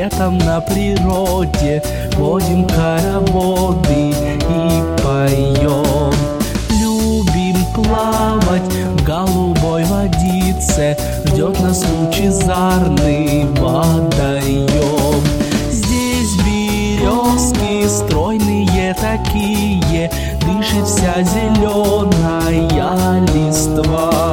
летом на природе водим хороводы и поем. Любим плавать в голубой водице, ждет нас лучезарный водоем. Здесь березки стройные такие, дышит вся зеленая листва.